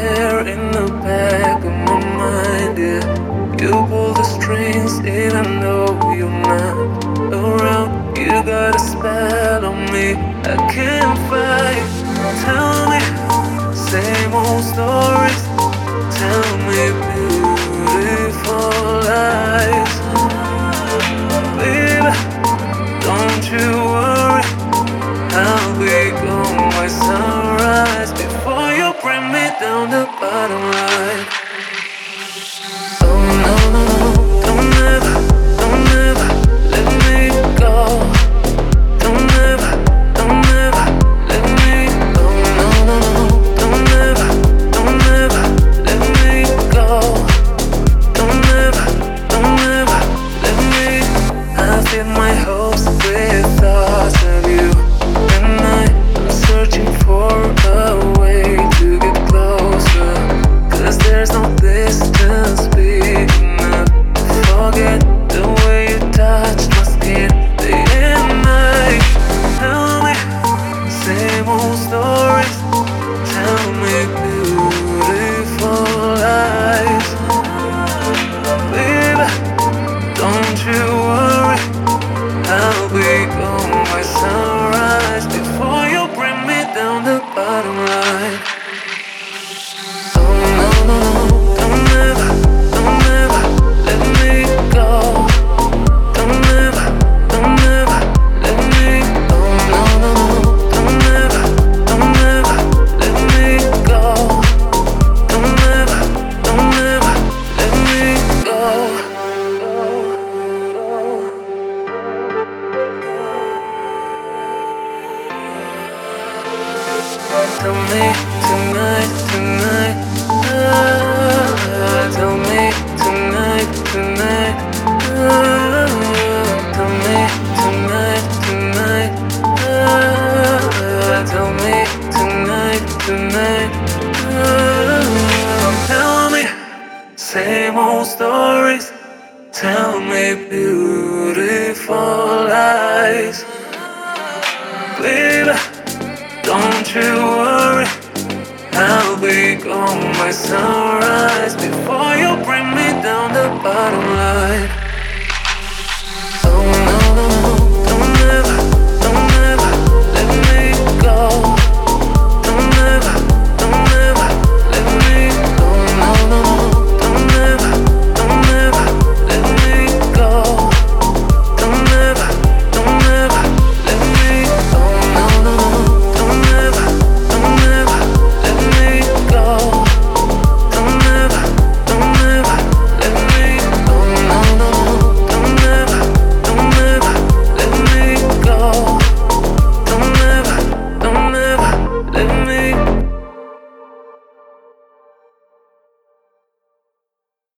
there in the back of my mind, yeah. You pull the strings even though you're not around. You got a spell on me, I can't fight. Tell me, same old stories. Tell me beautiful lies. Baby, don't you worry, I'll become my sunrise before you bring me down the bottom line. Oh no, no, no, don't ever let me go. Don't ever let me go. No, no, no, don't ever let me go. Don't ever let me. I fill my hopes with thoughts of you, and I'm searching for a way to get closer. 'Cause there's no distance big enough to forget the way you touch my skin day and night. Tell me, same old stories. Tell me beautiful lies. Baby, don't you worry, I'll become my sunrise before you bring me down the bottom line. Oh no, no, no, don't ever let me go. Don't ever let me. Oh no, no, no, don't ever let me go. Don't ever let me go. Tell me tonight, tell me tonight, tell me tonight, tell me tonight, tell me, same old stories. Tell me beautiful lies. Baby, don't you worry, I'll become my sunrise before you bring me down the bottom line.